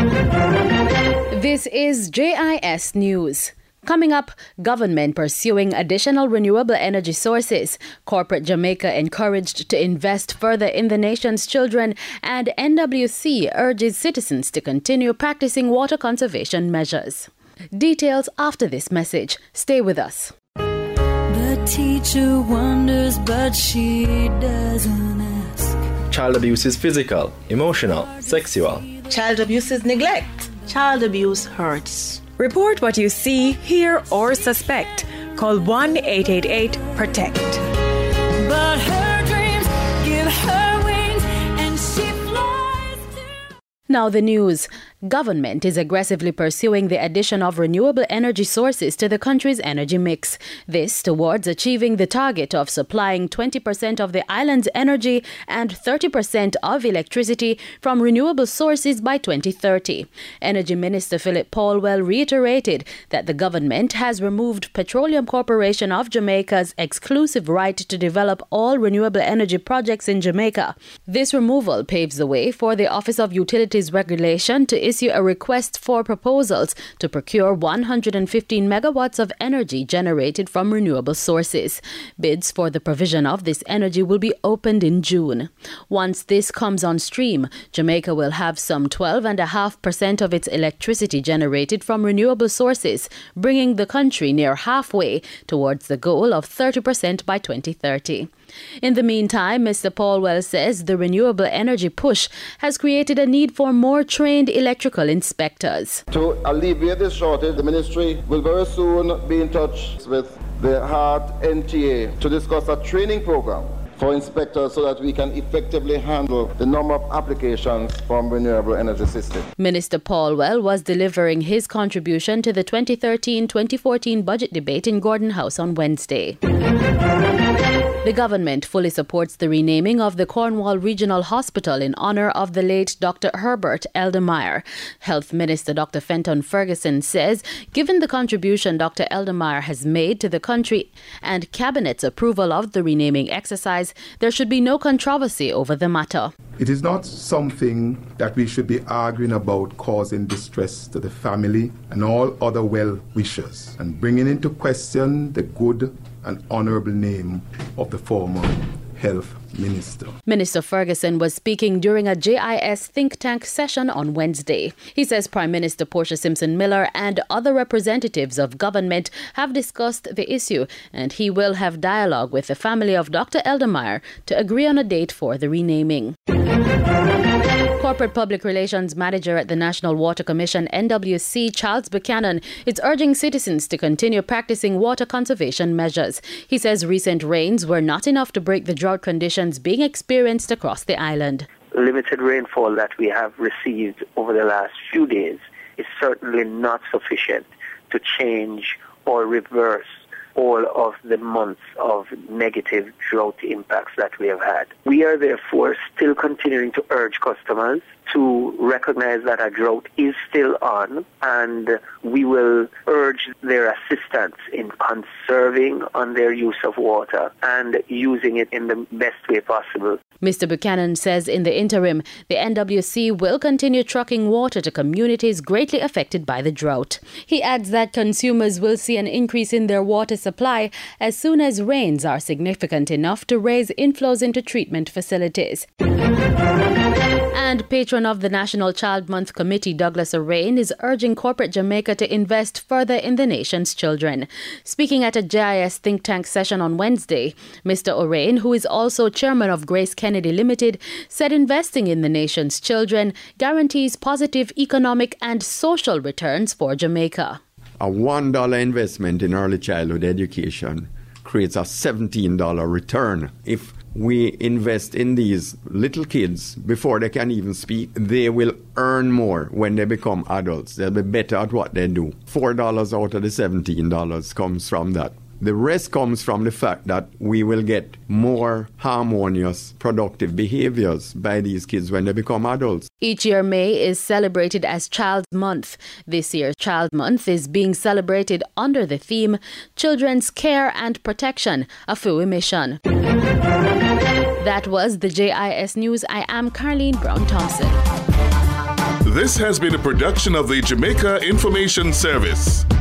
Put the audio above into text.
This is JIS News. Coming up, government pursuing additional renewable energy sources, corporate Jamaica encouraged to invest further in the nation's children, and NWC urges citizens to continue practicing water conservation measures. Details after this message. Stay with us. The teacher wonders, but she doesn't ask. Child abuse is physical, emotional, sexual. Child abuse is neglect. Child abuse hurts. Report what you see, hear, or suspect. Call 1-888-PROTECT. But her dreams give her wings and she flies to... Now the news. Government is aggressively pursuing the addition of renewable energy sources to the country's energy mix. This towards achieving the target of supplying 20% of the island's energy and 30% of electricity from renewable sources by 2030. Energy Minister Philip Paulwell reiterated that the government has removed Petroleum Corporation of Jamaica's exclusive right to develop all renewable energy projects in Jamaica. This removal paves the way for the Office of Utilities Regulation to issue a request for proposals to procure 115 megawatts of energy generated from renewable sources. Bids for the provision of this energy will be opened in June. Once this comes on stream, Jamaica will have some 12.5% of its electricity generated from renewable sources, bringing the country near halfway towards the goal of 30% by 2030. In the meantime, Mr. Paulwell says the renewable energy push has created a need for more trained electrical inspectors. To alleviate this shortage, the ministry will very soon be in touch with the Heart NTA to discuss a training program for inspectors so that we can effectively handle the number of applications from renewable energy system. Minister Paulwell was delivering his contribution to the 2013-2014 budget debate in Gordon House on Wednesday. The government fully supports the renaming of the Cornwall Regional Hospital in honour of the late Dr. Herbert Eldemeyer. Health Minister Dr. Fenton Ferguson says, given the contribution Dr. Eldemeyer has made to the country and Cabinet's approval of the renaming exercise, there should be no controversy over the matter. It is not something that we should be arguing about causing distress to the family and all other well-wishers and bringing into question the good and honourable name of the former health minister. Minister Ferguson was speaking during a JIS think tank session on Wednesday. He says Prime Minister Portia Simpson-Miller and other representatives of government have discussed the issue, and he will have dialogue with the family of Dr. Eldemeyer to agree on a date for the renaming. Corporate Public Relations Manager at the National Water Commission, NWC, Charles Buchanan, is urging citizens to continue practicing water conservation measures. He says recent rains were not enough to break the drought conditions being experienced across the island. Limited rainfall that we have received over the last few days is certainly not sufficient to change or reverse all of the months of negative drought impacts that we have had. We are therefore still continuing to urge customers to recognize that a drought is still on, and we will urge their assistance in conserving on their use of water and using it in the best way possible. Mr. Buchanan says in the interim, the NWC will continue trucking water to communities greatly affected by the drought. He adds that consumers will see an increase in their water supply as soon as rains are significant enough to raise inflows into treatment facilities. And patron of the National Child Month Committee, Douglas O'Rain, is urging corporate Jamaica to invest further in the nation's children. Speaking at a JIS think tank session on Wednesday, Mr. O'Rain, who is also chairman of Grace Kennedy Limited, said investing in the nation's children guarantees positive economic and social returns for Jamaica. A $1 investment in early childhood education creates a $17 return. If we invest in these little kids before they can even speak, they will earn more when they become adults. They'll be better at what they do. $4 out of the $17 comes from that. The rest comes from the fact that we will get more harmonious, productive behaviors by these kids when they become adults. Each year, May is celebrated as Child Month. This year's Child Month is being celebrated under the theme Children's Care and Protection, a FUI mission. That was the JIS News. I am Carleen Brown-Thompson. This has been a production of the Jamaica Information Service.